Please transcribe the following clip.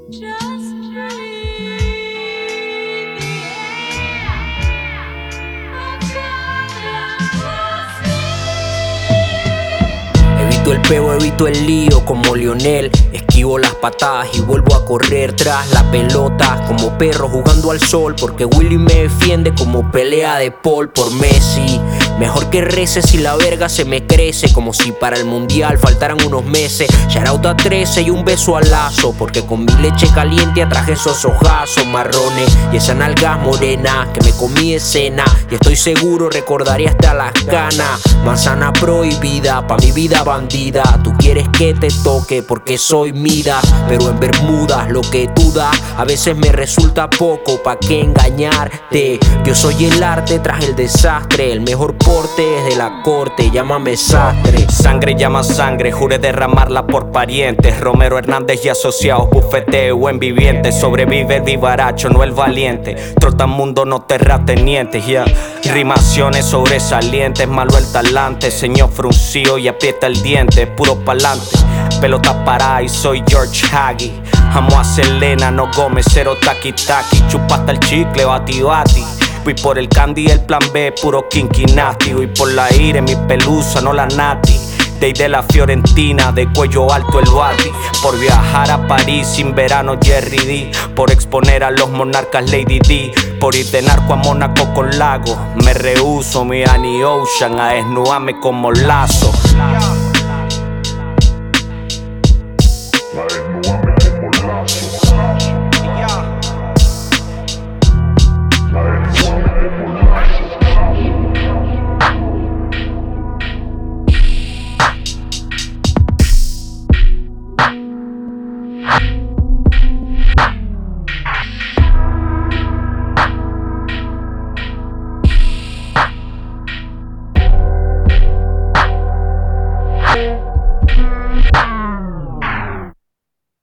Just breathe, Evito el peo, evito el lío como Lionel. Esquivo las patadas y vuelvo a correr tras la pelota como perro jugando al sol, porque Willy me defiende como pelea de Paul por Messi. Mejor que reces si la verga se me crece, como si para el mundial faltaran unos meses. Shoutout a 13 y un beso al Lazo, porque con mi leche caliente atraje esos ojazos marrones y esa nalga morena que me comí de cena. Y estoy seguro recordaré hasta las ganas. Manzana prohibida, pa' mi vida bandida. Tú quieres que te toque porque soy Midas, pero en Bermudas lo que tú das a veces me resulta poco. ¿Pa' qué engañarte? Yo soy el arte tras el desastre, el mejor porte desde la corte, llámame sastre. Sangre llama sangre, juré derramarla por parientes. Romero Hernández y asociados, bufeteo en viviente. Sobrevive el vivaracho, no el valiente. Trotamundo, no terratenientes, yeah. Rimaciones sobresalientes, malo el talante. Señor fruncido y aprieta el diente, puro pa'lante. Pelota parada y soy George Hagi. Amo a Selena, no Gómez, cero taqui taqui. Chupaste el chicle, bati bati. Voy por el candy y el plan B, puro kinky nasty. Voy por la ira en mi pelusa, no la nati. De la Fiorentina, de cuello alto el bati. Por viajar a París sin verano Jerry D. Por exponer a los monarcas Lady D. Por ir de narco a Mónaco con Lago. Me rehuso mi Annie Ocean a desnudarme como Lazo.